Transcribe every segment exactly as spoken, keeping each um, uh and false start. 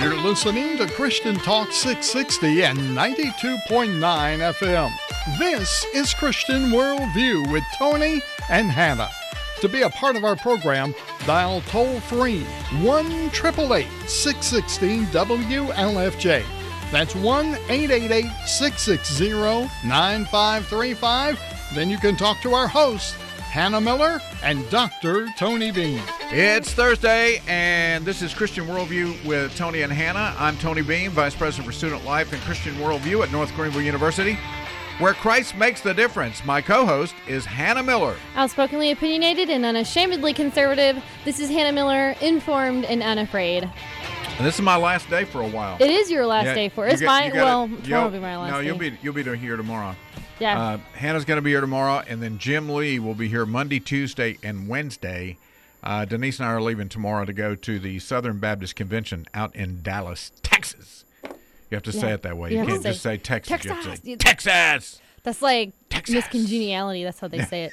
You're listening to Christian Talk six sixty and ninety-two point nine F M. This is Christian Worldview with Tony and Hannah. To be a part of our program, dial toll-free one eight eight eight, six one six, W L F J. That's one eight eight eight, six six zero, nine five three five. Then you can talk to our hosts, Hannah Miller and Doctor Tony Beam. It's Thursday, and this is Christian Worldview with Tony and Hannah. I'm Tony Beam, Vice President for Student Life and Christian Worldview at North Greenville University, where Christ makes the difference. My co-host is Hannah Miller. Outspokenly opinionated and unashamedly conservative, this is Hannah Miller, informed and unafraid. And this is my last day for a while. It is your last Yeah, day for you it's get- my you gotta- well, you'll- tomorrow will be my last No, day. you'll be you'll be here tomorrow. Yeah. Uh, Hannah's going to be here tomorrow, and then Jim Lee will be here Monday, Tuesday, and Wednesday. Uh, Denise and I are leaving tomorrow to go to the Southern Baptist Convention out in Dallas, Texas. You have to say Yeah. it that way. You You, have to can't say- just say Texas. You have to Texas. say, You- Texas! That's like Texas. miscongeniality. That's how they say it.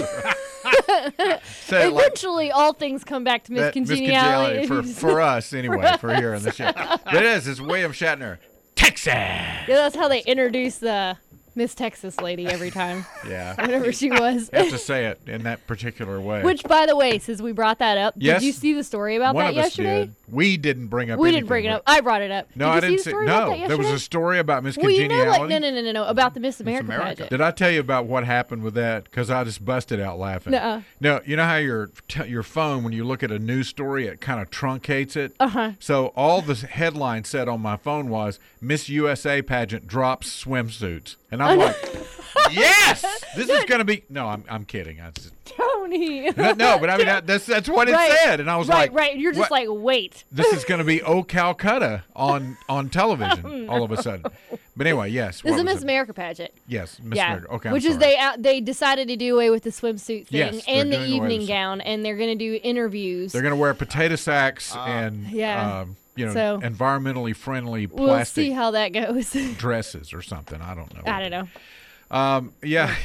Say it like Eventually, all things come back to that miscongeniality. for, for us, anyway, for here on the show. But it is. It's William Shatner. Texas! Yeah, that's how they introduce the Miss Texas lady every time, Yeah. whatever she was. You have to say it in that particular way. Which, by the way, since we brought that up, Yes. did you see the story about One that of us yesterday? did. We didn't bring up We anything, didn't bring it but- up. I brought it up. No, did I you didn't see the see. story about that No, there was yesterday? a story about Miss Well, you know, like, Congeniality. no, no, no, no, no, about the Miss America, America. pageant. Did I tell you about what happened with that? Because I just busted out laughing. Nuh-uh. No, you know how your t- your phone, when you look at a news story, it kind of truncates it. Uh-huh. So all the headline said on my phone was Miss U S A pageant drops swimsuits, and I'm like, yes, this is going to be. No, I'm I'm kidding. I just, Tony. no, no, but I mean that, that's that's what it Right. said, and I was right, like, right. You're just what? like, wait. This is going to be Oh Calcutta on on television all of a sudden. But anyway, yes. This what is a was Miss it? America pageant. Yes, Miss Yeah, America. Okay, I'm which is sorry. they out, they decided to do away with the swimsuit thing Yes, they're and the doing away with evening the- gown, and they're going to do interviews. They're going to wear potato sacks and Yeah. um, you know, So- environmentally friendly we'll plastic see how that goes. dresses or something. I don't know. I don't know. Um, yeah.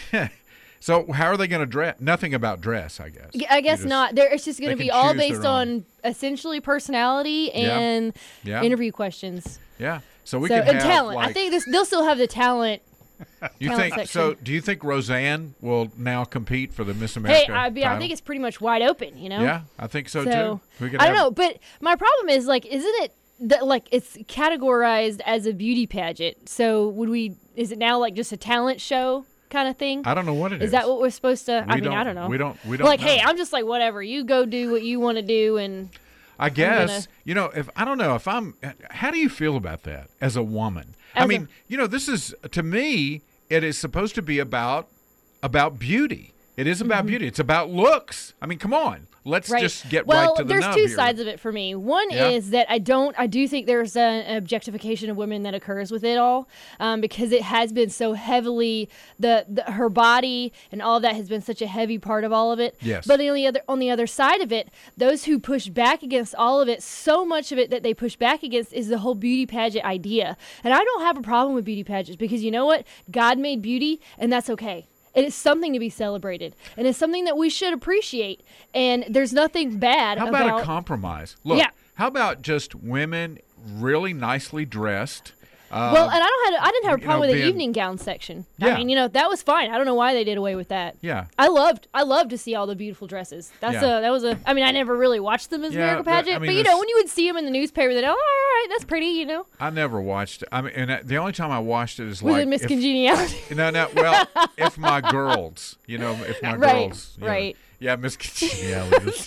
So how are they going to dress? Nothing about dress, I guess. Yeah, I guess You just- not. There, it's just going they to be can all choose their based own. on essentially personality and Yeah. interview questions. Yeah. So we so can and have talent. like. I think this, they'll still have the talent. you talent think section. so? Do you think Roseanne will now compete for the Miss Hey, America? I, mean, I title? think it's pretty much wide open. You know. Yeah, I think so, So too. We could I don't have- know, but my problem is like, isn't it that like it's categorized as a beauty pageant? So would we? Is it now like just a talent show kind of thing? I don't know what it is. Is that what we're supposed to? I We mean, I don't- don't know. we don't- we don't Like, know. hey, I'm just like whatever. You go do what you want to do, and I guess gonna- you know if I don't know if I'm. How do you feel about that as a woman? I As a- mean, you know, this is to me. It is supposed to be about about beauty. It is about beauty. It's about looks. I mean, come on. Let's Mm-hmm. right. just get well, right to the there's nub two here. sides of it for me. One Yeah. is that I don't, I do think there's an objectification of women that occurs with it all, um, because it has been so heavily the, the her body and all of that has been such a heavy part of all of it. Yes. But on the other on the other side of it, those who push back against all of it, so much of it that they push back against is the whole beauty pageant idea. And I don't have a problem with beauty pageants because you know what? God made beauty, and that's okay. It is something to be celebrated, and it's something that we should appreciate. And there's nothing bad How about, about a compromise? Look, Yeah. how about just women really nicely dressed? Uh, Well, and I don't have I didn't have a you problem know, with the being- evening gown section. Yeah. I mean, you know, that was fine. I don't know why they did away with that. Yeah. I loved I loved to see all the beautiful dresses. That's Yeah. a that was a I mean, I never really watched the Miss Yeah, America but, pageant, I mean, but you this- know, when you would see them in the newspaper, that oh, all right, that's pretty, you know. I never watched it. I mean, and the only time I watched it is Was like it Miss if- Congeniality? No, no. Well, if my girls, you know, if my Right, girls, you know. right. Yeah, Miss Congeniality.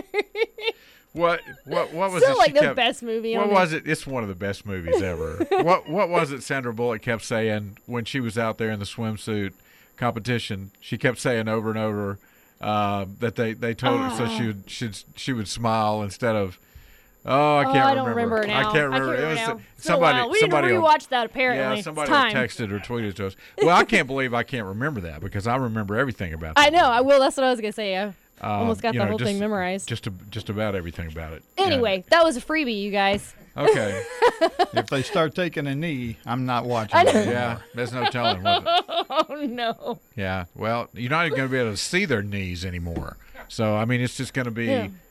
What what what was Still it? like she the kept- best movie What on was it? It's one of the best movies ever. what what was it? Sandra Bullock kept saying when she was out there in the swimsuit competition. She kept saying over and over uh, that they, they told her so she would should she would smile instead of. Oh, I can't oh, remember. I don't remember it now. I can't remember. I can't it was now. uh, It's been a somebody. while. We somebody didn't will- rewatch that apparently. Yeah, somebody it's time. texted or tweeted to us. Well, I can't believe I can't remember that because I remember everything about. That I know. movie. I will. That's what I was gonna say. I Um, almost got you the know, whole just- thing memorized. Just a, just about everything about it. Anyway, that was a freebie, you guys. Yeah. Okay. If they start taking a knee, I'm not watching I it know. anymore. Yeah. There's no telling. What it, Oh no. yeah. Well, you're not even going to be able to see their knees anymore. So I mean, it's just going to be Yeah.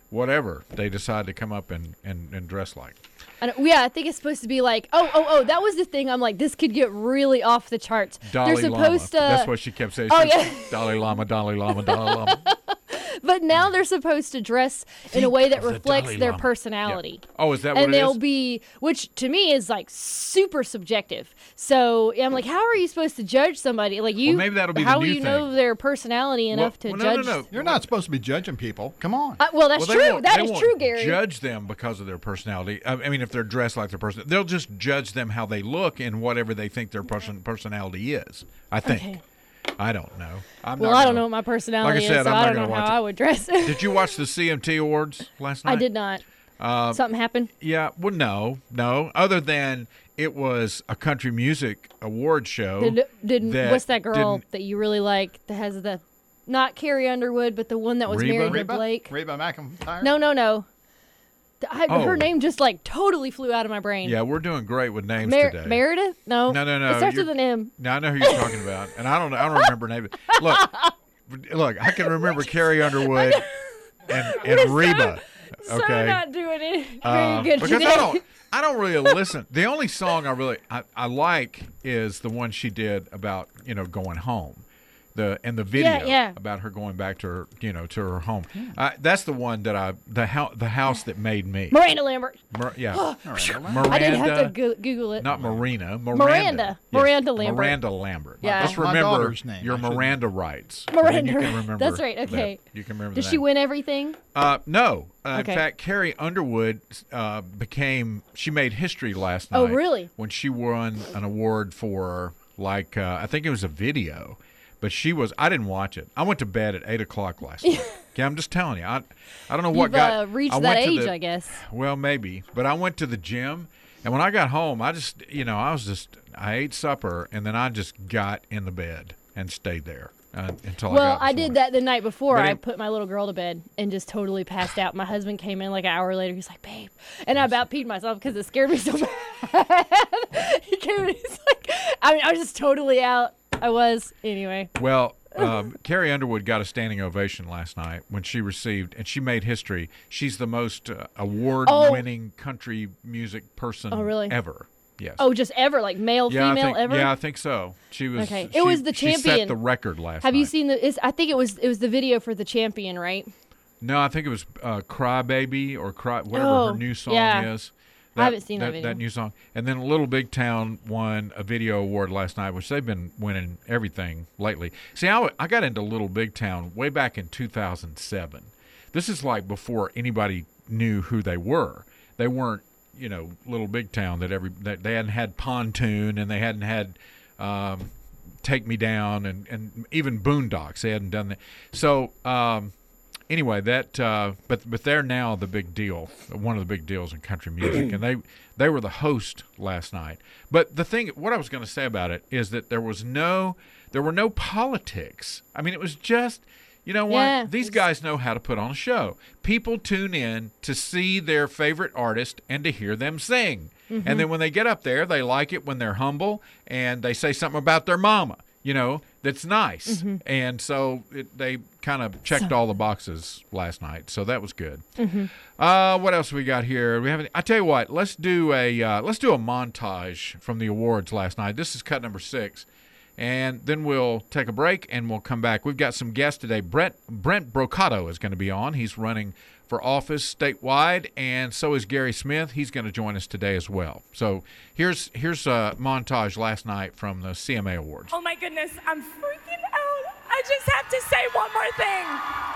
whatever they decide to come up and, and, and dress like. I don't, yeah, I think it's supposed to be like, oh, oh, oh, that was the thing. I'm like, this could get really off the charts. Dalai They're supposed Lama. to. That's what she kept saying. Oh, She was, yeah. Dalai Lama, Dalai Lama, Dalai Lama. But now they're supposed to dress in a way that of the reflects Dalai their Lama. personality. Yeah. Oh, is that what And it they'll is? be, which to me is like super subjective. So I'm like, how are you supposed to judge somebody? Like you, Well, maybe that'll be the how new will you know thing. their personality enough well, to no, no, judge? no. You're not supposed to be judging people. Come on. Uh, well, that's Well, they true. won't- That they is won't true, Gary. Judge them because of their personality. I I mean, if they're dressed like their person, they'll just judge them how they look and whatever they think their person personality is. I think. Okay. I don't know. I'm Well, not I don't gonna- know what my personality Like I said, is, so I'm I not don't gonna know watch how it. I would dress. Did you watch the C M T Awards last night? I did not. Uh, Something happened. Yeah. Well, no, no. Other than it was a country music award show. Did, did that what's that girl didn't- that you really like that has the, not Carrie Underwood, but the one that was Reba? married to Reba? Blake? Reba McEntire? No, no, no. The- I, Oh. Her name just like totally flew out of my brain. Yeah, we're doing great with names Mer- today. Meredith? No. No, no, no. It starts you're- with an M. Now I know who you're talking about, and I don't. I don't remember names. Look, look. I can remember Carrie Underwood and, and We're so- Reba. So Okay. not doing it very Uh, good because today. I don't. I don't really listen. The only song I really I, I like is the one she did about you know going home. The and the video Yeah, yeah. about her going back to her you know to her home. Uh, that's the one that I the house the house that made me. Miranda Lambert. Mir- yeah, Miranda. I didn't have to go- Google it. Not Marina. Miranda. Miranda. Yes. Miranda Lambert. Miranda Lambert. Yeah. Just My remember daughter's name, your actually. Miranda rights. Miranda And you can rights. remember That's right, that. okay. You can remember Did the she name. win everything? Uh, no. Uh, Okay. In fact, Carrie Underwood uh, became, she made history last night. Oh, really? When she won an award for, like, uh, I think it was a video. But she was, I didn't watch it. I went to bed at eight o'clock last night. Okay, I'm just telling you. I, I don't know what You've got. uh, reached I that went to age, the- I guess. Well, maybe. But I went to the gym, and when I got home, I just, you know, I was just, I ate supper, and then I just got in the bed and stayed there uh, until I Well, got up I this did morning. that the night before. But I it- put my little girl to bed and just totally passed out. My husband came in like an hour later. He's like, babe. And I about peed myself because it scared me so bad. He came in. He's like, I mean, I was just totally out. I was. Anyway. Well, um, Carrie Underwood got a standing ovation last night when she received, and she made history. She's the most uh, award-winning country music person Oh, really? ever. Yes. Oh, just ever? Like male, yeah, female, I think, ever? yeah, I think so. She was. Okay. It she- was the She set champion. the record last Have night. you seen the? It's, I think it was it was the video for the champion, right? No, I think it was uh, "Cry Baby" or "Cry," whatever Oh, her new song yeah. is. I haven't seen that that video. That new song, and then Little Big Town won a video award last night, which they've been winning everything lately. See, I, w- I got into Little Big Town way back in two thousand seven. This is like before anybody knew who they were. They weren't, you know, Little Big Town that every that they hadn't had Pontoon and they hadn't had um, Take Me Down and and even Boondocks. They hadn't done that. So. Um, Anyway, that uh, but but they're now the big deal, one of the big deals in country music, and they they were the host last night. But the thing, what I was going to say about it is that there was no, there were no politics. I mean, it was just, you know what? Yeah, These it's- guys know how to put on a show. People tune in to see their favorite artist and to hear them sing, Mm-hmm. and then when they get up there, they like it when they're humble and they say something about their mama. You know, that's nice. Mm-hmm. And so it, they kind of checked all the boxes last night. So that was good. Mm-hmm. Uh, what else we got here? We have. I tell you what. Let's do a uh, let's do a montage from the awards last night. This is cut number six, and then we'll take a break and we'll come back. We've got some guests today. Brent Brent Brocato is going to be on. He's running for office statewide, and so is Gary Smith. He's going to join us today as well. So here's here's a montage last night from the C M A Awards. Oh my goodness, I'm freaking out. I just have to say one more thing.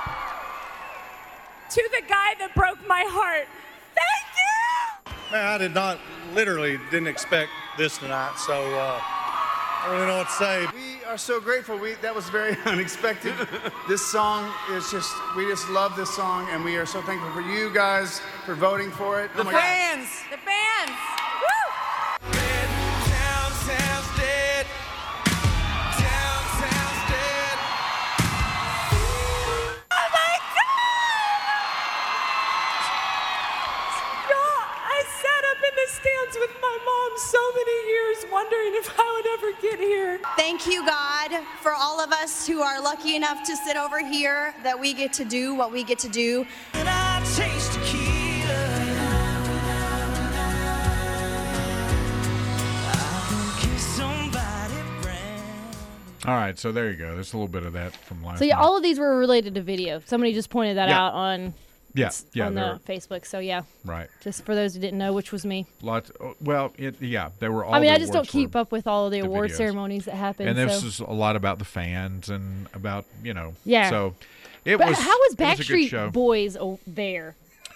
To the guy that broke my heart, thank you! Man, I did not, literally didn't expect this tonight, so uh, I don't really know what to say. We are so grateful. We that was very unexpected. This song is just we just love this song, and we are so thankful for you guys for voting for it. The Oh my God. fans! The fans! Woo! Downtown's dead. Downtown's dead. Oh my God! Y'all, I sat up in the stands with my mom so many years wondering if I would ever get here. Thank you, God, for all of us who are lucky enough to sit over here, that we get to do what we get to do. And I All right, so there you go. There's a little bit of that from last So yeah, night. all of these were related to video. Somebody just pointed that Yeah. out on yeah, yeah, on they're- the Facebook. So yeah, right. just for those who didn't know, which was me. Lots. oh, Well, it, yeah, they were all. I mean, the I just don't awards were- keep up with all of the the award videos. ceremonies that happen. And this so. is a lot about the fans and about you know. Yeah. So it But was. how was it was a good Backstreet show. Boys o- there?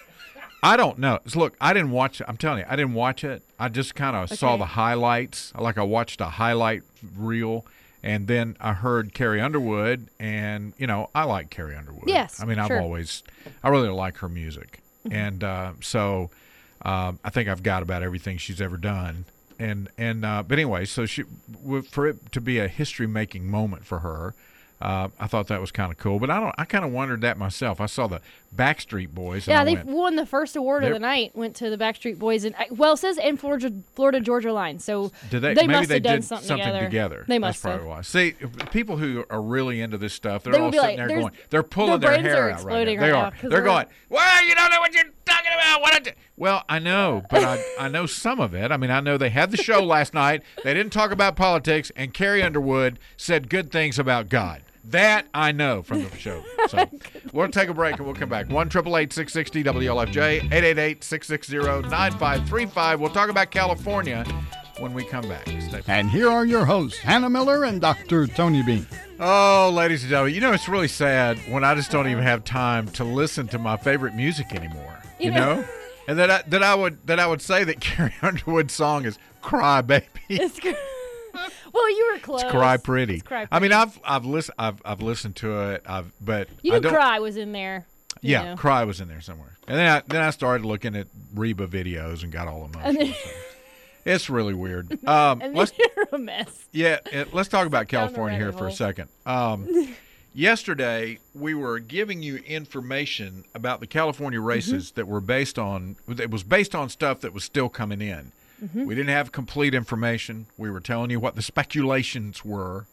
I don't know. So look, I didn't watch it. I'm telling you, I didn't watch it. I just kind of saw Okay. the highlights. Like I watched a highlight reel, and then I heard Carrie Underwood, and you know, I like Carrie Underwood. Yes, I mean, I've sure. always, I really like her music, Mm-hmm. and uh, so um, I think I've got about everything she's ever done. And and uh, but anyway, so she w- for it to be a history-making moment for her. Uh, I thought that was kind of cool, but I don't. I kind of wondered that myself. I saw the Backstreet Boys. And Yeah, I they went, won the first award of They're- the night. Went to the Backstreet Boys, and I- well, it says in Florida, Florida Georgia Line. So Did they? they maybe must they have done did something, together. They must That's have. probably why. See, people who are really into this stuff, they're They all would be sitting like, there there's- going, they're pulling their their, brains hair are out right exploding now. right They now, are. 'cause They're we're- going, well, you don't know what you're talking about. What? I do? Well, I know, but I I know some of it. I mean, I know they had the show last night. They didn't talk about politics, and Carrie Underwood said good things about God. That I know from the show. So we'll take a break and we'll come back. one eight eight eight, six six zero, W L F J, eight eight eight, six six zero, nine five three five. We'll talk about California when we come back. Stay And here are your hosts, Hannah Miller and Doctor Tony Bean. Oh, ladies and gentlemen, you know, it's really sad when I just don't even have time to listen to my favorite music anymore. You, You know? know- And that I, that I would that I would say that Carrie Underwood's song is "Cry Baby." It's cr- well, you were close. It's "Cry Pretty." It's Cry I mean, Pretty. I've I've listened I've I've listened to it. I've but You I knew don't, Cry was in there. you Yeah, know. "Cry" was in there somewhere. And then I then I started looking at Reba videos and got all emotional. And then, so. It's really weird. Um, and then let's you're a mess. Yeah, it, let's talk about Down the California here rabbit for a hole. second. Um, yesterday, we were giving you information about the California races Mm-hmm. that were based on. It was based on stuff that was still coming in. Mm-hmm. We didn't have complete information. We were telling you what the speculations were,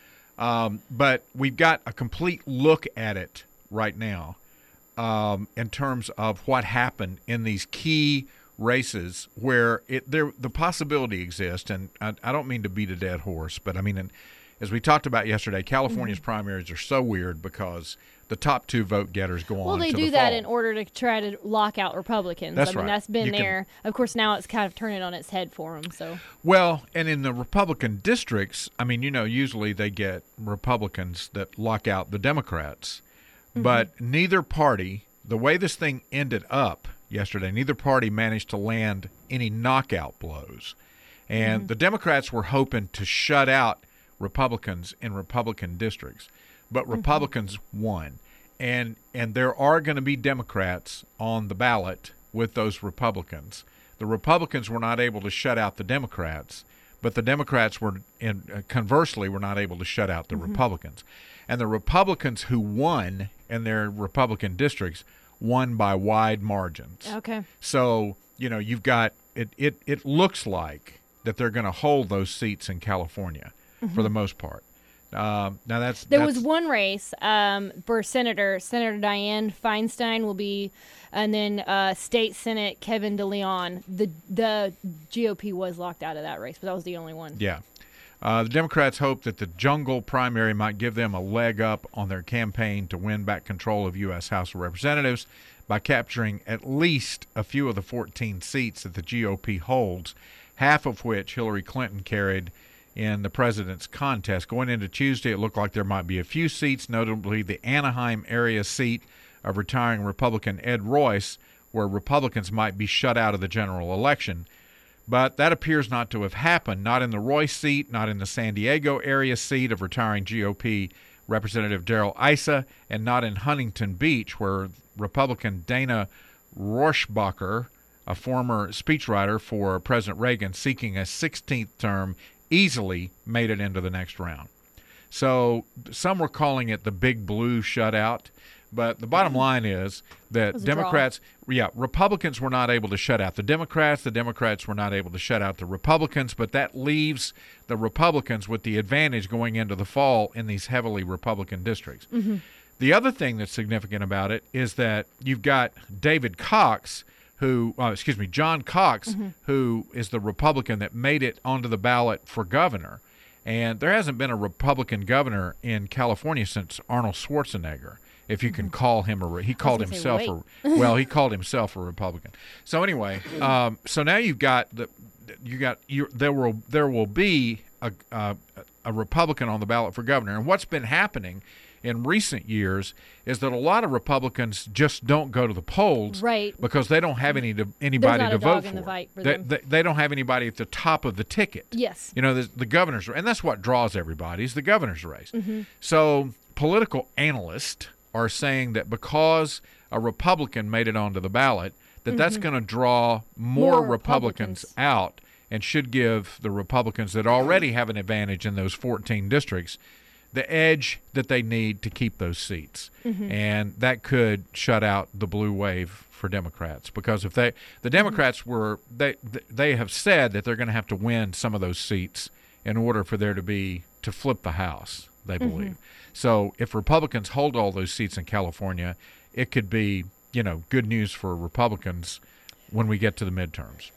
um, but we've got a complete look at it right now um, in terms of what happened in these key races where it there the possibility exists, and I, I don't mean to beat a dead horse, but I mean, and as we talked about yesterday, California's Mm-hmm. primaries are so weird because the top two vote getters go Well, on they to do the that fall. in order to try to lock out Republicans. That's I mean, right. that's been You can- there. Of course, now it's kind of turning on its head for them. So Well, and in the Republican districts, I mean, you know, usually they get Republicans that lock out the Democrats, Mm-hmm. but neither party, the way this thing ended up yesterday, neither party managed to land any knockout blows. And Mm-hmm. the Democrats were hoping to shut out Republicans in Republican districts, but Mm-hmm. Republicans won. And and there are going to be Democrats on the ballot with those Republicans. The Republicans were not able to shut out the Democrats, but the Democrats were, in, uh, conversely, were not able to shut out the Republicans. And the Republicans who won in their Republican districts won by wide margins. okay, So, you know, you've got it it, it looks like that they're going to hold those seats in California for the most part. Um, now that's there that's, was one race um, for Senator Senator Dianne Feinstein will be, and then uh, State Senate Kevin DeLeon. The the G O P was locked out of that race, but that was the only one. Yeah. Uh, the Democrats hope that the jungle primary might give them a leg up on their campaign to win back control of U S House of Representatives by capturing at least a few of the fourteen seats that the G O P holds, half of which Hillary Clinton carried in the president's contest. Going into Tuesday, it looked like there might be a few seats, notably the Anaheim area seat of retiring Republican Ed Royce, where Republicans might be shut out of the general election. But that appears not to have happened, not in the Royce seat, not in the San Diego area seat of retiring G O P Representative Darrell Issa, and not in Huntington Beach, where Republican Dana Rorschbacher, a former speechwriter for President Reagan seeking a sixteenth term, easily made it into the next round. So some were calling it the Big Blue shutout, but the bottom line is that was a draw. Democrats, yeah, Republicans were not able to shut out the Democrats. The Democrats were not able to shut out the Republicans, but that leaves the Republicans with the advantage going into the fall in these heavily Republican districts. Mm-hmm. The other thing that's significant about it is that you've got David Cox, who, uh, excuse me, John Cox, Mm-hmm. who is the Republican that made it onto the ballot for governor. And there hasn't been a Republican governor in California since Arnold Schwarzenegger, if you can call him a. He called gonna say, himself wait. a. Well, he called himself a Republican. So anyway, um, so now you've got the, you got you. There will there will be a, a a Republican on the ballot for governor, and what's been happening in recent years is that a lot of Republicans just don't go to the polls, right? Because they don't have any to, anybody not to a vote dog for. in the fight for they, them. they, they don't have anybody at the top of the ticket. Yes. You know, the, the governor's, and that's what draws everybody is the governor's race. Mm-hmm. So political analysts are saying that because a Republican made it onto the ballot, that Mm-hmm. that's going to draw more, More Republicans, Republicans. out and should give the Republicans that already have an advantage in those fourteen districts the edge that they need to keep those seats. Mm-hmm. And that could shut out the blue wave for Democrats, because if they the Democrats were they they have said that they're going to have to win some of those seats in order for there to be to flip the House, they believe. Mm-hmm. So if Republicans hold all those seats in California, it could be, you know, good news for Republicans when we get to the midterms.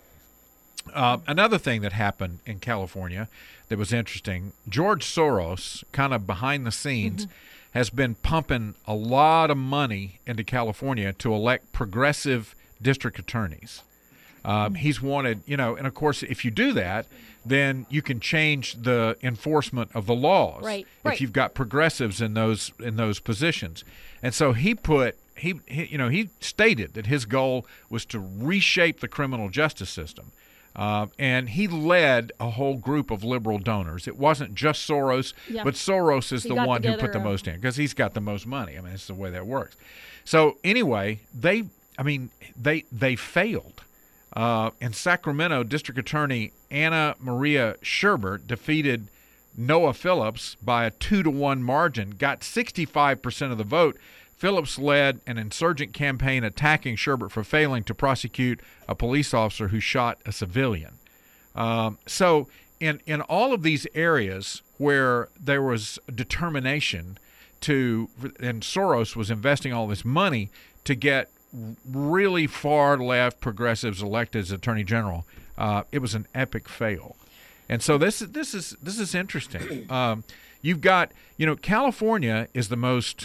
Uh, another thing that happened in California that was interesting, George Soros, kind of behind the scenes, Mm-hmm. has been pumping a lot of money into California to elect progressive district attorneys. Um, he's wanted, you know, and of course, if you do that, then you can change the enforcement of the laws. Right, If right. you've got progressives in those in those positions, and so he put he, he you know he stated that his goal was to reshape the criminal justice system. Uh, and he led a whole group of liberal donors. It wasn't just Soros, Yeah. but Soros is He the got one who together put the a- most in, because he's got the most money. I mean, it's the way that works. So anyway, they, I mean, they they failed. Uh, in Sacramento, District Attorney Anna Maria Sherbert defeated Noah Phillips by a two to one margin, got sixty-five percent of the vote. Phillips led an insurgent campaign attacking Sherbert for failing to prosecute a police officer who shot a civilian. Um, so in, in all of these areas where there was determination to, and Soros was investing all this money to get really far left progressives elected as Attorney General, uh, it was an epic fail. And so this is this is this is interesting. Um, you've got, you know, California is the most,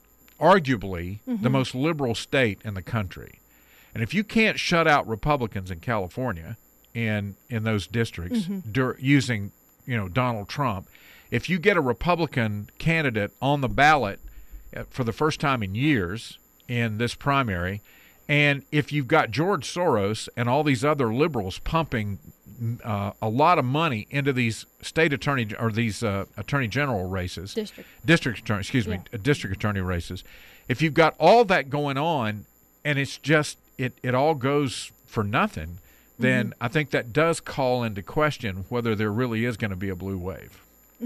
arguably, the most liberal state in the country. And if you can't shut out Republicans in California in in those districts dur- using, you know, Donald Trump, if you get a Republican candidate on the ballot uh, for the first time in years in this primary, and if you've got George Soros and all these other liberals pumping uh, a lot of money into these state attorney or these uh, attorney general races, District. district attorney, excuse me, Yeah. uh, district attorney races, if you've got all that going on and it's just it it all goes for nothing, then Mm-hmm. I think that does call into question whether there really is going to be a blue wave.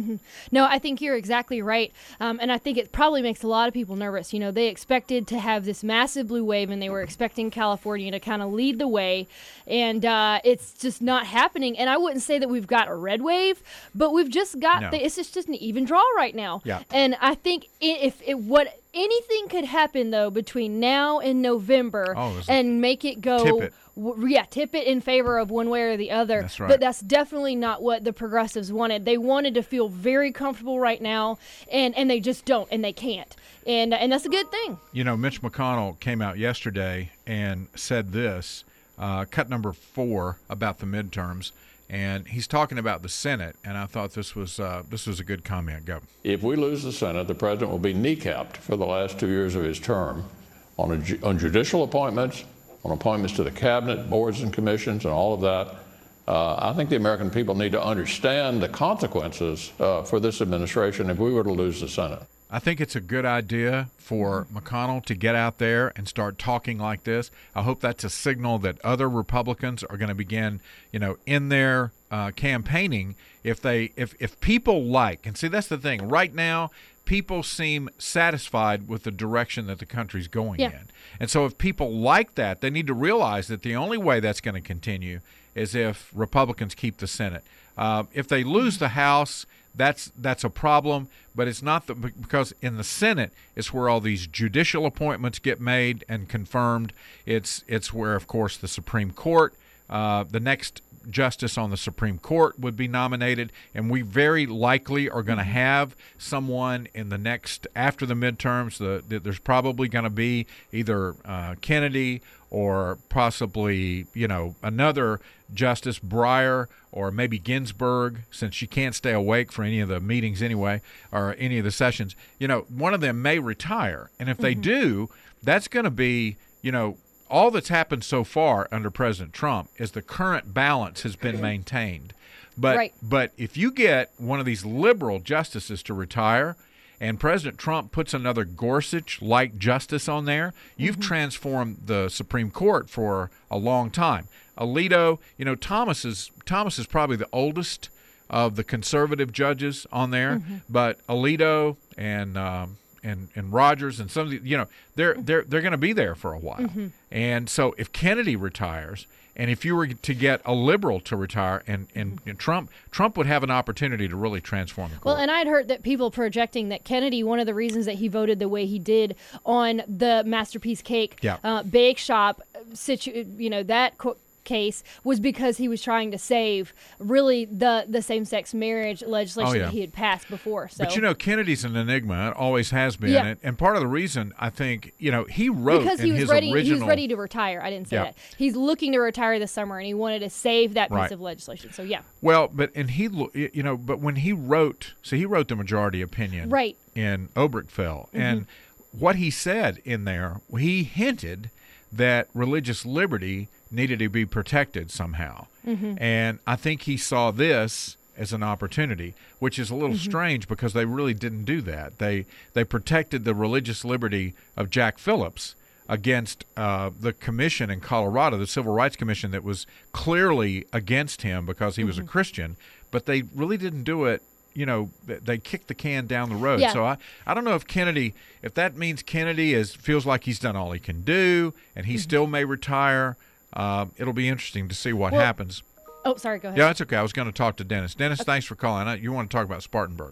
No, I think you're exactly right. Um, and I think it probably makes a lot of people nervous. You know, they expected to have this massive blue wave and they were expecting California to kind of lead the way. And uh, it's just not happening. And I wouldn't say that we've got a red wave, but we've just got, No. the, it's just, just an even draw right now. Yeah. And I think i- if it, what, anything could happen though between now and November Oh, there's a- and make it go, Tip it. w- yeah, tip it in favor of one way or the other. That's right. But that's definitely not what the progressives wanted. They wanted to feel very comfortable right now, and, and they just don't, and they can't. And and that's a good thing. You know, Mitch McConnell came out yesterday and said this, uh, cut number four about the midterms, and he's talking about the Senate. And I thought this was uh, this was a good comment. Go. If we lose the Senate, the president will be kneecapped for the last two years of his term on, a, ju- on judicial appointments, on appointments to the cabinet, boards and commissions, and all of that. Uh, I think the American people need to understand the consequences uh, for this administration if we were to lose the Senate. I think it's a good idea for McConnell to get out there and start talking like this. I hope that's a signal that other Republicans are going to begin, you know, in their uh, campaigning. If they, if if people like, and see, that's the thing. Right now, people seem satisfied with the direction that the country's going Yeah. in, and so if people like that, they need to realize that the only way that's going to continue is if Republicans keep the Senate. Uh, if they lose the House, that's that's a problem, but it's not the, because in the Senate it's where all these judicial appointments get made and confirmed. It's it's where, of course, the Supreme Court, uh, the next justice on the Supreme Court would be nominated, and we very likely are going to have someone in the next, after the midterms, the, the, there's probably going to be either uh, Kennedy or possibly, you know, another Justice Breyer or maybe Ginsburg, since she can't stay awake for any of the meetings anyway, or any of the sessions. You know, one of them may retire. And if they Mm-hmm. do, that's going to be, you know, all that's happened so far under President Trump is the current balance has been maintained. But Right. but if you get one of these liberal justices to retire, and President Trump puts another Gorsuch-like justice on there, you've Mm-hmm. transformed the Supreme Court for a long time. Alito, you know, Thomas is Thomas is probably the oldest of the conservative judges on there, Mm-hmm. but Alito and um, and and Rogers and some of the, you know, they're they're they're going to be there for a while. Mm-hmm. And so if Kennedy retires, and if you were to get a liberal to retire, and, and, and Trump Trump would have an opportunity to really transform the court. Well, and I'd heard that people projecting that Kennedy, one of the reasons that he voted the way he did on the Masterpiece Cake Yeah. uh, bake shop, situ- you know, that co- case was because he was trying to save really the, the same-sex marriage legislation Oh, yeah. that he had passed before. So. But, you know, Kennedy's an enigma. It always has been. Yeah. And, and part of the reason, I think, you know, he wrote because in he was his ready, original... he was ready to retire. I didn't say Yeah. that. He's looking to retire this summer, and he wanted to save that piece Right. of legislation. So, yeah. Well, but, and he, lo- you know, but when he wrote, so he wrote the majority opinion Right. in Obergefell. Mm-hmm. And what he said in there, he hinted that religious liberty needed to be protected somehow. Mm-hmm. And I think he saw this as an opportunity, which is a little Mm-hmm. strange because they really didn't do that. They they protected the religious liberty of Jack Phillips against uh, the commission in Colorado, the Civil Rights Commission, that was clearly against him because he Mm-hmm. was a Christian, but they really didn't do it. You know, th- they kicked the can down the road. Yeah. So I, I don't know if Kennedy, if that means Kennedy is feels like he's done all he can do and he still may retire. Uh, it'll be interesting to see what Well, happens. Oh, sorry. Go ahead. Yeah, that's okay. I was going to talk to Dennis. Dennis, thanks for calling. I- You want to talk about Spartanburg?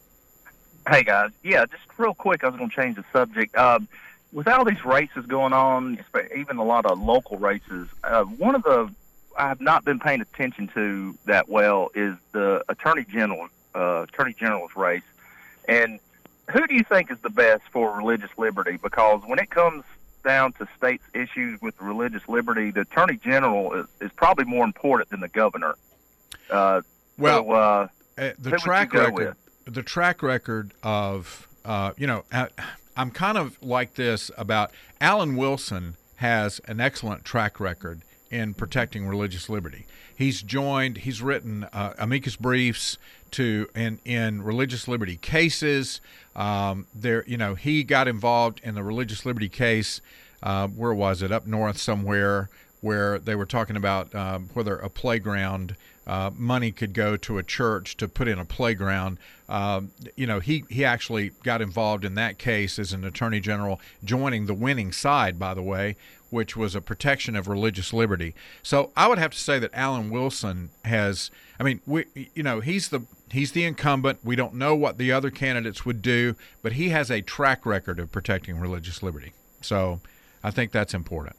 Hey guys, yeah, just real quick, I was going to change the subject. Uh, with all these races going on, espe- even a lot of local races, uh, one of the I have not been paying attention to that well is the Attorney General, uh, Attorney General's race. And who do you think is the best for religious liberty? Because when it comes down to states' issues with religious liberty, the Attorney General is, is probably more important than the governor. Uh, Well, so, uh, Uh, who the would track you go record, the track record of, uh, you know, uh, I'm kind of like this about Alan Wilson has an excellent track record in protecting religious liberty. He's joined, he's written uh, amicus briefs to in in religious liberty cases. Um, there, you know, he got involved in the religious liberty case. Uh, where was it? Up north somewhere, where they were talking about uh, whether a playground uh, money could go to a church to put in a playground. Um, you know, he, he actually got involved in that case as an attorney general, joining the winning side, by the way, which was a protection of religious liberty. So I would have to say that Alan Wilson has, I mean, we, you know, he's the he's the incumbent. We don't know what the other candidates would do, but he has a track record of protecting religious liberty. So I think that's important.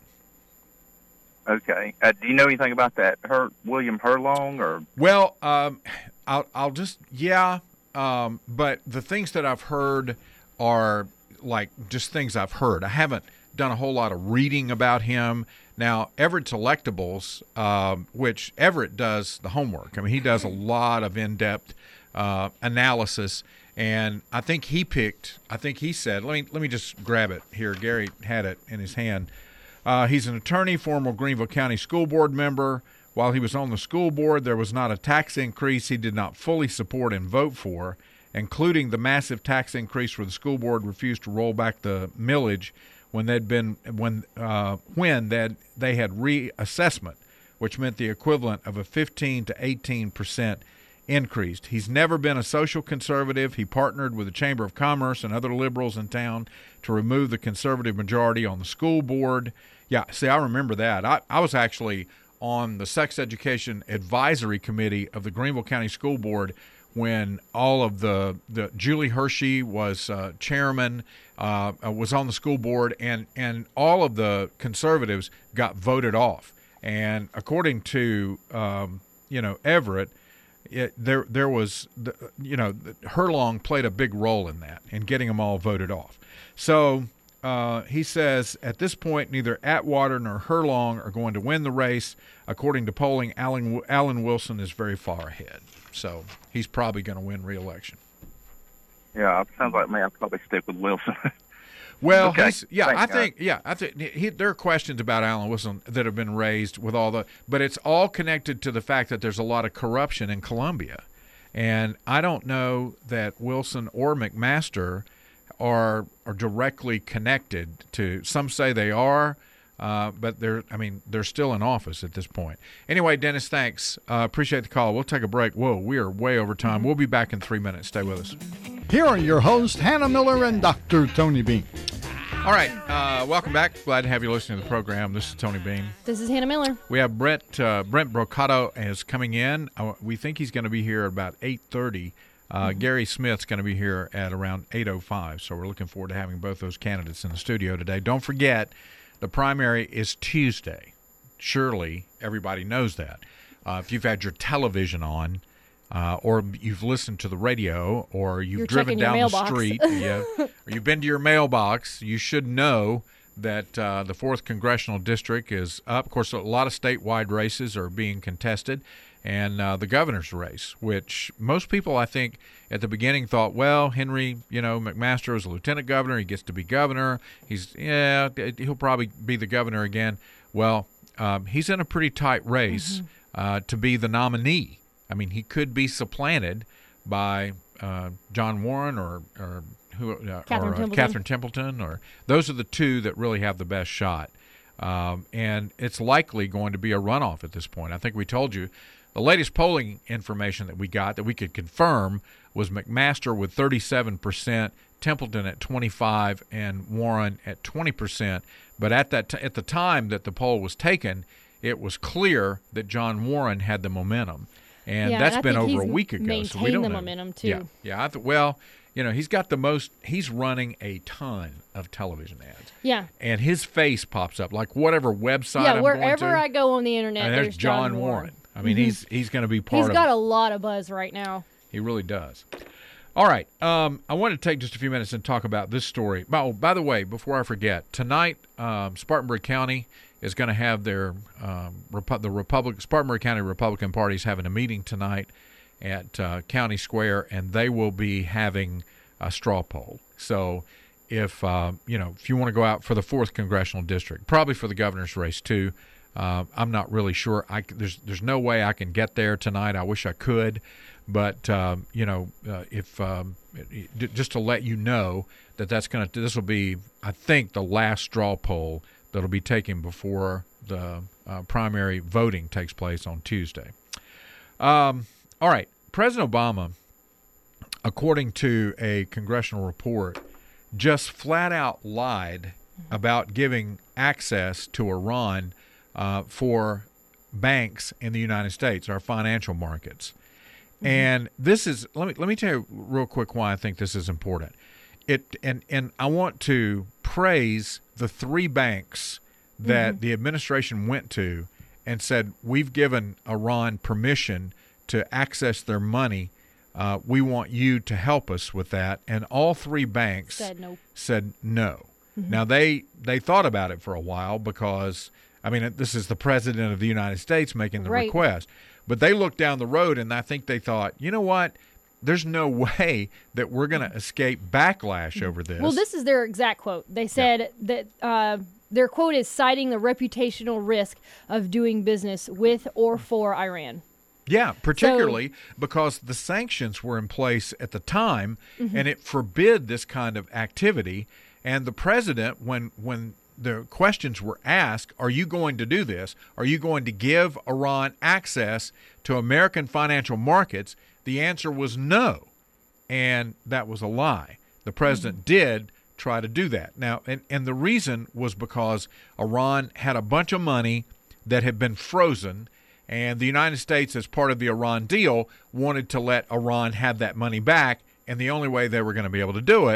okay. Uh, do you know anything about that? Her William Herlong or? Well, um, I'll, I'll just, yeah, um, but the things that I've heard are like just things I've heard. I haven't done a whole lot of reading about him. Now, Everett's Electables, um, which Everett does the homework. I mean, he does a lot of in-depth uh, analysis, and I think he picked, I think he said, let me let me just grab it here. Gary had it in his hand. Uh, he's an attorney, former Greenville County School Board member. While he was on the school board, there was not a tax increase he did not fully support and vote for, including the massive tax increase where the school board refused to roll back the millage when they'd been when uh, when that they had reassessment, which meant the equivalent of a fifteen to eighteen percent increase. He's never been a social conservative. He partnered with the Chamber of Commerce and other liberals in town to remove the conservative majority on the school board. Yeah, see, I remember that. I, I was actually on the Sex Education Advisory Committee of the Greenville County School Board when all of the, the Julie Hershey was uh, chairman, uh, was on the school board, and, and all of the conservatives got voted off. And according to, um, you know, Everett, it, there there was, the, you know, Herlong played a big role in that, in getting them all voted off. So uh, he says, at this point, neither Atwater nor Herlong are going to win the race. According to polling, Alan, Alan Wilson is very far ahead. So he's probably going to win re-election. Yeah, it sounds like me. I'll probably stick with Wilson. Well, okay. he's, yeah, Thanks, I guys. think, yeah, I think he, there are questions about Alan Wilson that have been raised with all the, but it's all connected to the fact that there's a lot of corruption in Colombia, and I don't know that Wilson or McMaster are are directly connected to. Some say they are, uh, but they're, I mean, they're still in office at this point. Anyway, Dennis, thanks. Uh, appreciate the call. We'll take a break. Whoa, we are way over time. We'll be back in three minutes. Stay with us. Here are your hosts, Hannah Miller and Doctor Tony Bean. All right, uh, welcome back. Glad to have you listening to the program. This is Tony Bean. This is Hannah Miller. We have Brent uh, Brent Brocato is coming in. Uh, we think he's going to be here at about eight thirty. Uh, mm-hmm. Gary Smith's going to be here at around eight oh five, so we're looking forward to having both those candidates in the studio today. Don't forget, the primary is Tuesday. Surely everybody knows that. Uh, if you've had your television on, Uh, or you've listened to the radio, or you've You're driven down the mailbox. street, yeah, or you've been to your mailbox, you should know that uh, the fourth Congressional District is up. Of course, a lot of statewide races are being contested, and uh, the governor's race, which most people, I think, at the beginning thought, well, Henry, you know, McMaster is a lieutenant governor. He gets to be governor. He's, yeah, he'll probably be the governor again. Well, um, he's in a pretty tight race mm-hmm. uh, to be the nominee. I mean, he could be supplanted by uh, John Warren or or who uh, Catherine, or, uh, Templeton. Catherine Templeton, or those are the two that really have the best shot. Um, and it's likely going to be a runoff at this point. I think we told you the latest polling information that we got that we could confirm was McMaster with thirty-seven percent, Templeton at twenty-five, and Warren at twenty percent. But at that t- at the time that the poll was taken, it was clear that John Warren had the momentum. And yeah, that's and I been think over he's a week ago, maintained so we don't the know. momentum too. Yeah, yeah. I th- well, you know, he's got the most. He's running a ton of television ads. Yeah. And his face pops up, like whatever website. Yeah, I'm wherever going to, I go on the internet, and there's, there's John, John Warren. Warren. I mean, Mm-hmm. he's he's going to be part He's of. got a lot of buzz right now. He really does. All right. Um, I want to take just a few minutes and talk about this story. Oh, by the way, before I forget, tonight um, Spartanburg County is going to have their um, Repu- the Republic Spartanburg County Republican Party is having a meeting tonight at uh, County Square, and they will be having a straw poll. So if uh, you know if you want to go out for the fourth congressional district, probably for the governor's race too, uh, I'm not really sure. I, there's there's no way I can get there tonight. I wish I could, but um, you know uh, if um, it, it, just to let you know that that's gonna this will be I think the last straw poll that'll be taken before the uh, primary voting takes place on Tuesday. Um, all right, President Obama, according to a congressional report, just flat out lied about giving access to Iran uh, for banks in the United States, our financial markets. Mm-hmm. And this is let me let me tell you real quick why I think this is important. It and and I want to praise the three banks that mm-hmm. the administration went to and said, we've given Iran permission to access their money. Uh, we want you to help us with that. And all three banks said no. Said no. Mm-hmm. Now, they, they thought about it for a while because, I mean, this is the president of the United States making the right. request. But they looked down the road, and I think they thought, you know what? There's no way that we're going to escape backlash over this. Well, this is their exact quote. They said yeah. that uh, their quote is citing the reputational risk of doing business with or for Iran. Yeah, particularly so, because the sanctions were in place at the time, mm-hmm. and it forbid this kind of activity. And the president, when when the questions were asked, are you going to do this? Are you going to give Iran access to American financial markets? The answer was no, and that was a lie. The president mm-hmm. did try to do that. Now, and, and the reason was because Iran had a bunch of money that had been frozen, and the United States, as part of the Iran deal, wanted to let Iran have that money back, and the only way they were going to be able to do it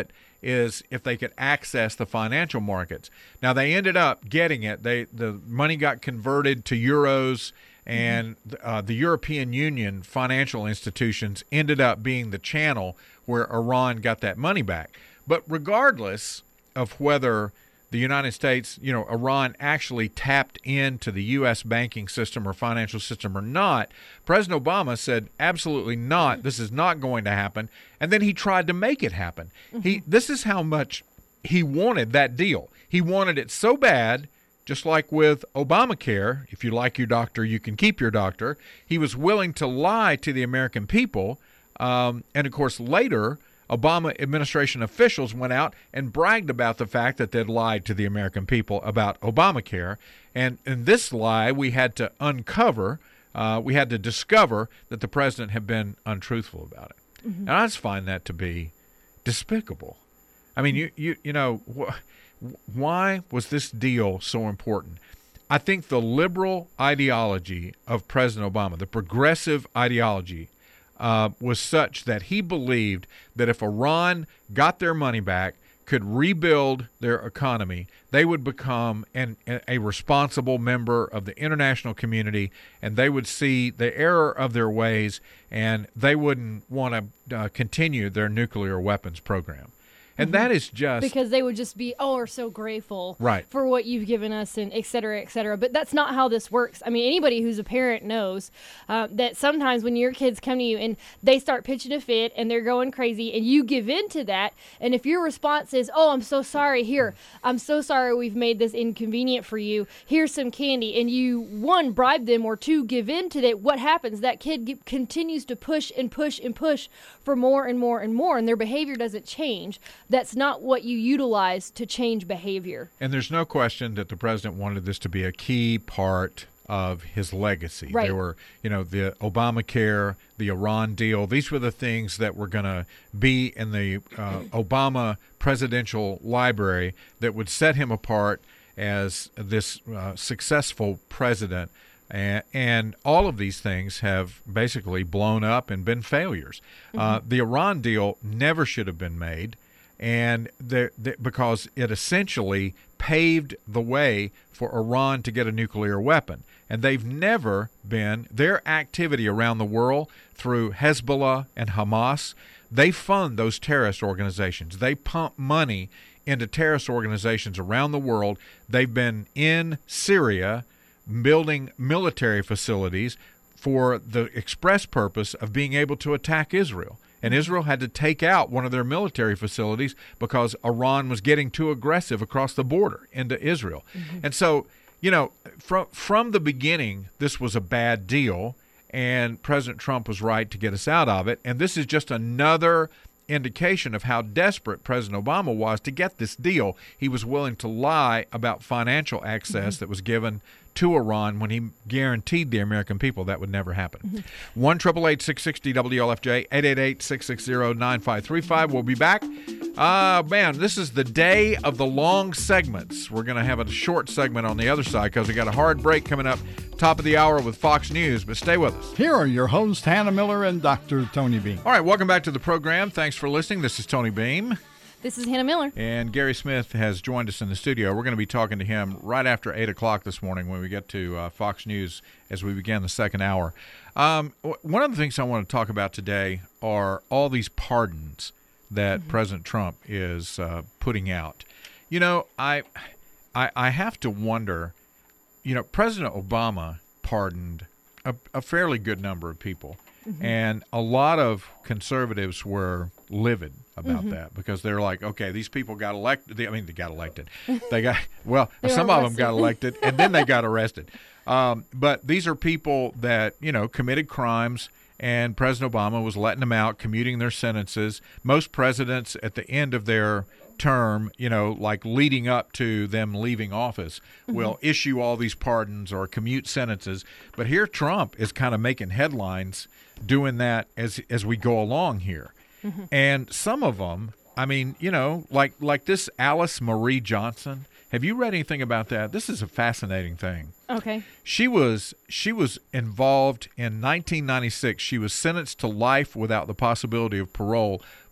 is if they could access the financial markets. Now, they ended up getting it. They the money got converted to euros, and uh, the European Union financial institutions ended up being the channel where Iran got that money back. But regardless of whether the United States, you know, Iran actually tapped into the U S banking system or financial system or not, President Obama said, absolutely not. This is not going to happen. And then he tried to make it happen. Mm-hmm. He, this is how much he wanted that deal. He wanted it so bad, just like with Obamacare, if you like your doctor, you can keep your doctor. He was willing to lie to the American people. Um, and, of course, later, Obama administration officials went out and bragged about the fact that they'd lied to the American people about Obamacare. And in this lie, we had to uncover, uh, we had to discover that the president had been untruthful about it. Mm-hmm. And I just find that to be despicable. I mean, you you you know, wh- why was this deal so important? I think the liberal ideology of President Obama, the progressive ideology, Uh, was such that he believed that if Iran got their money back, could rebuild their economy, they would become an, a responsible member of the international community, and they would see the error of their ways, and they wouldn't want to uh, continue their nuclear weapons program. And mm-hmm. that is just because they would just be, oh, we're so grateful right. for what you've given us, and et cetera, et cetera. But that's not how this works. I mean, anybody who's a parent knows uh, that sometimes when your kids come to you and they start pitching a fit and they're going crazy and you give in to that, and if your response is, oh, I'm so sorry, here, I'm so sorry we've made this inconvenient for you, here's some candy, and you, one, bribe them, or two, give in to that, what happens? That kid g- continues to push and push and push for more and more and more, and their behavior doesn't change. That's not what you utilize to change behavior. And there's no question that the president wanted this to be a key part of his legacy. Right. They were, you know, the Obamacare, the Iran deal. These were the things that were going to be in the uh, Obama presidential library that would set him apart as this uh, successful president. And, and all of these things have basically blown up and been failures. Mm-hmm. Uh, the Iran deal never should have been made. And the, the, because it essentially paved the way for Iran to get a nuclear weapon. And they've never been, their activity around the world through Hezbollah and Hamas, they fund those terrorist organizations. They pump money into terrorist organizations around the world. They've been in Syria building military facilities for the express purpose of being able to attack Israel. And Israel had to take out one of their military facilities because Iran was getting too aggressive across the border into Israel. Mm-hmm. And so, you know, from from the beginning, this was a bad deal, and President Trump was right to get us out of it. And this is just another indication of how desperate President Obama was to get this deal. He was willing to lie about financial access mm-hmm. that was given to Iran when he guaranteed the American people that would never happen. one eight eight eight, six six zero, W L F J, eight eight eight, six six zero, nine five three five. We'll be back. Uh, man, this is the day of the long segments. We're going to have a short segment on the other side because we got a hard break coming up top of the hour with Fox News, but stay with us. Here are your hosts, Hannah Miller and Doctor Tony Beam. All right, welcome back to the program. Thanks for listening. This is Tony Beam. This is Hannah Miller. And Gary Smith has joined us in the studio. We're going to be talking to him right after eight o'clock this morning when we get to uh, Fox News as we begin the second hour. Um, w- one of the things I want to talk about today are all these pardons that mm-hmm. President Trump is uh, putting out. You know, I, I, I have to wonder, you know, President Obama pardoned a, a fairly good number of people. Mm-hmm. And a lot of conservatives were livid about mm-hmm. that because they're like, okay, these people got elected. They, I mean, they got elected. They got, well, some of them got elected and then they got arrested. Um, but these are people that, you know, committed crimes, and President Obama was letting them out, commuting their sentences. Most presidents at the end of their term, you know, like leading up to them leaving office, mm-hmm. will issue all these pardons or commute sentences. But here Trump is kind of making headlines doing that as as we go along here. Mm-hmm. And some of them, I mean, you know, like like this Alice Marie Johnson. Have you read anything about that? This is a fascinating thing. Okay. She was she was involved in nineteen ninety-six. She was sentenced to life without the possibility of parole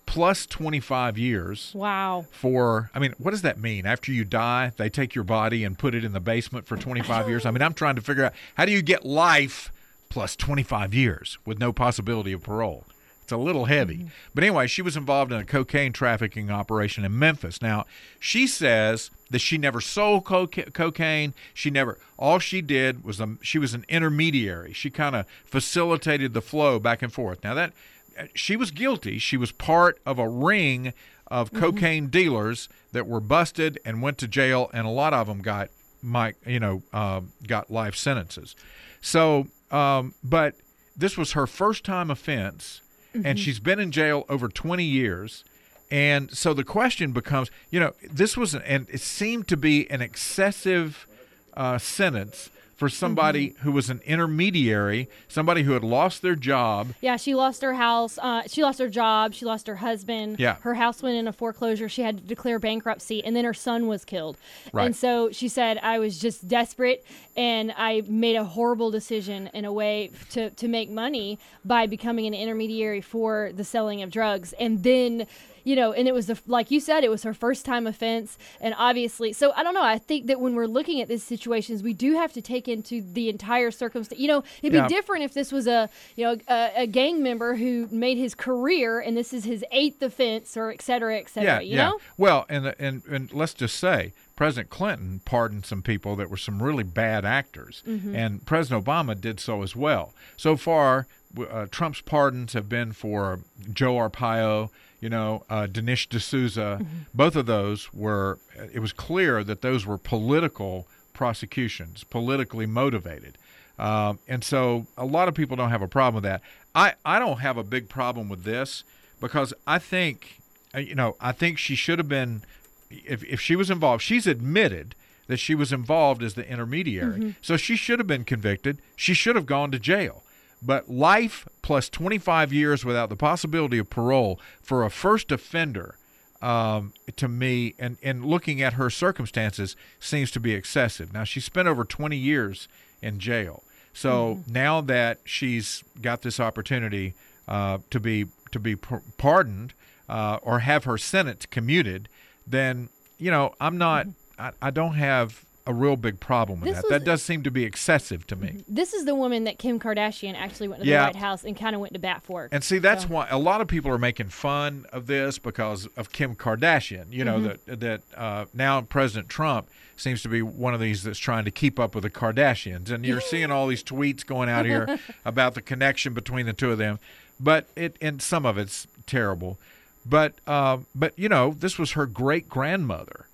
plus twenty-five years. Wow. For, I mean, what does that mean? After you die, they take your body and put it in the basement for twenty-five years? I mean, I'm trying to figure out, how do you get life plus twenty-five years with no possibility of parole? It's a little heavy. Mm-hmm. But anyway, she was involved in a cocaine trafficking operation in Memphis. Now, she says that she never sold coca- cocaine. She never, all she did was, a, she was an intermediary. She kind of facilitated the flow back and forth. Now, that, she was guilty. She was part of a ring of mm-hmm. cocaine dealers that were busted and went to jail, and a lot of them got, my, you know, uh, got life sentences. So, um, but this was her first time offense, mm-hmm. and she's been in jail over twenty years. And so the question becomes, you know, this was, an, and it seemed to be an excessive uh, sentence for somebody mm-hmm. who was an intermediary, somebody who had lost their job. Yeah, she lost her house. Uh, she lost her job. She lost her husband. Yeah. Her house went into foreclosure. She had to declare bankruptcy, and then her son was killed. Right. And so she said, I was just desperate, and I made a horrible decision in a way to, to make money by becoming an intermediary for the selling of drugs. And then, you know, and it was, the, like you said, it was her first time offense. And obviously, so I don't know. I think that when we're looking at these situations, we do have to take into the entire circumstance. You know, it'd be Yeah. different if this was a, you know, a, a gang member who made his career and this is his eighth offense, or et cetera, et cetera, Yeah, you yeah. know? Well, and, and, and let's just say, President Clinton pardoned some people that were some really bad actors, Mm-hmm. and President Obama did so as well. So far, uh, Trump's pardons have been for Joe Arpaio, you know, uh, Dinesh D'Souza. Mm-hmm. Both of those were, it was clear that those were political prosecutions, politically motivated. Um, and so a lot of people don't have a problem with that. I, I don't have a big problem with this, because I think, uh, you know, I think she should have been, if, if she was involved, she's admitted that she was involved as the intermediary. Mm-hmm. So she should have been convicted. She should have gone to jail. But life plus twenty-five years without the possibility of parole for a first offender, um, to me, and, and looking at her circumstances, seems to be excessive. Now, she spent over twenty years in jail. So mm-hmm. now that she's got this opportunity uh, to be to be pardoned uh, or have her sentence commuted, then, you know, I'm not, mm-hmm. I, I don't have a real big problem with This that. was- That does seem to be excessive to me. This is the woman that Kim Kardashian actually went to the Yeah. White House and kind of went to bat for. And see, that's So- why a lot of people are making fun of this because of Kim Kardashian. You know, Mhm. that that uh, now President Trump seems to be one of these that's trying to keep up with the Kardashians. And you're seeing all these tweets going out here about the connection between the two of them. But it, and some of it's terrible. But, uh, but you know, this was her great-grandmother.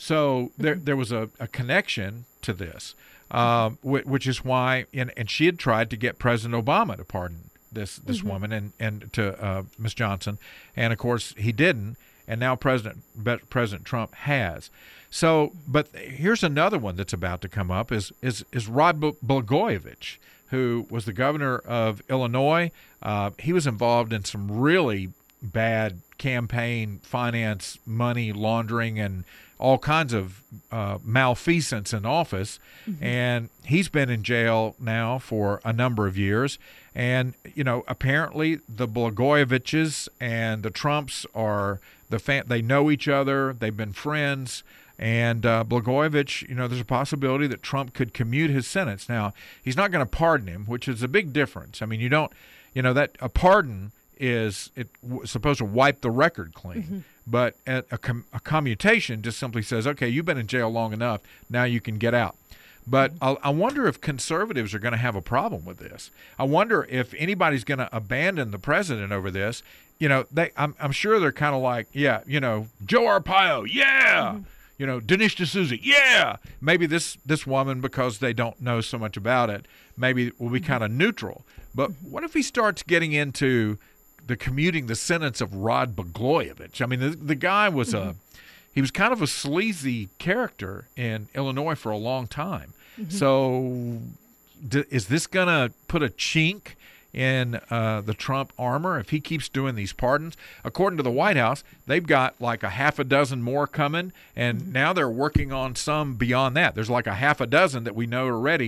So there, there was a, a connection to this, um, wh- which is why, and, and she had tried to get President Obama to pardon this this Mhm. woman and and to uh, Miss Johnson, and of course he didn't, and now President Be- President Trump has. So, but here's another one that's about to come up is is is Rod B- Blagojevich, who was the governor of Illinois. Uh, he was involved in some really bad campaign finance, money laundering, and all kinds of uh, malfeasance in office. Mm-hmm. And he's been in jail now for a number of years. And, you know, apparently the Blagojeviches and the Trumps are the fan, they know each other. They've been friends. And uh, Blagojevich, you know, there's a possibility that Trump could commute his sentence. Now, he's not going to pardon him, which is a big difference. I mean, you don't, you know, that a pardon is it w- supposed to wipe the record clean. Mm-hmm. But a, a, com- a commutation just simply says, okay, you've been in jail long enough, now you can get out. But mm-hmm. I, I wonder if conservatives are going to have a problem with this. I wonder if anybody's going to abandon the president over this. You know, they, I'm, I'm sure they're kind of like, yeah, you know, Joe Arpaio, yeah. Mm-hmm. You know, Dinesh D'Souza, yeah. Maybe this, this woman, because they don't know so much about it, maybe will be mm-hmm. kind of neutral. But what if he starts getting into the commuting the sentence of Rod Blagojevich? I mean, the, the guy was mm-hmm. a, he was kind of a sleazy character in Illinois for a long time. Mm-hmm. So d- is this going to put a chink in uh, the Trump armor if he keeps doing these pardons? According to the White House, they've got like a half a dozen more coming, and mm-hmm. now they're working on some beyond that. There's like a half a dozen that we know already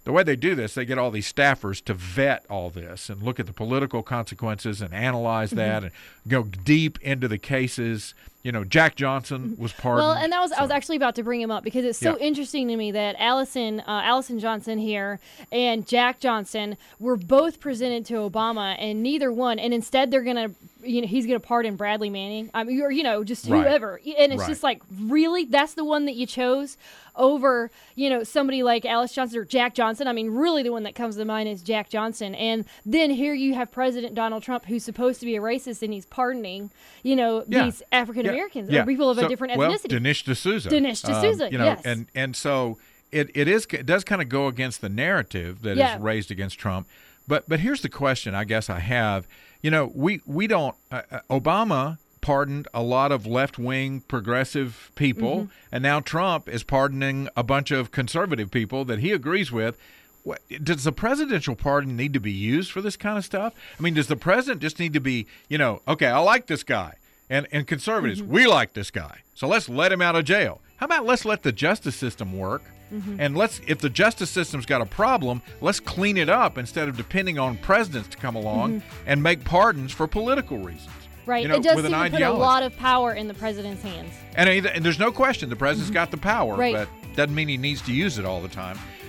the way they do this, they get all these staffers to vet all this and look at the political consequences and analyze that and go deep into the cases. You know, Jack Johnson was pardoned. Well, and that was so. I was actually about to bring him up because it's so Yeah. interesting to me that Allison uh, Allison Johnson here and Jack Johnson were both presented to Obama, and neither one. And instead, they're gonna, you know, he's gonna pardon Bradley Manning. I mean, or you know, just Right. whoever. And it's Right. just like, really, that's the one that you chose over, you know, somebody like Alice Johnson or Jack Johnson. I mean, really, the one that comes to mind is Jack Johnson. And then here you have President Donald Trump, who's supposed to be a racist, and he's pardoning, you know, Yeah. these African Americans Yeah. or people of So- a different well, ethnicity. Dinesh D'Souza. Dinesh D'Souza, Um, you know, yes. and and so it, it is it does kind of go against the narrative that Yeah. is raised against Trump. But but here's the question I guess I have. You know, we we don't uh, uh, Obama pardoned a lot of left-wing progressive people, Mm-hmm. and now Trump is pardoning a bunch of conservative people that he agrees with. What, does the presidential pardon need to be used for this kind of stuff? I mean, does the president just need to be, you know, okay, I like this guy, and and conservatives, Mm-hmm. we like this guy, so let's let him out of jail. How about let's let the justice system work? Mm-hmm. And let's, if the justice system's got a problem, let's clean it up instead of depending on presidents to come along and make pardons for political reasons. Right. You know, it does with seem an to put a ideology. lot of power in the president's hands. And, and there's no question the president's got the power, Mm-hmm. Right. but doesn't mean he needs to use it all the time.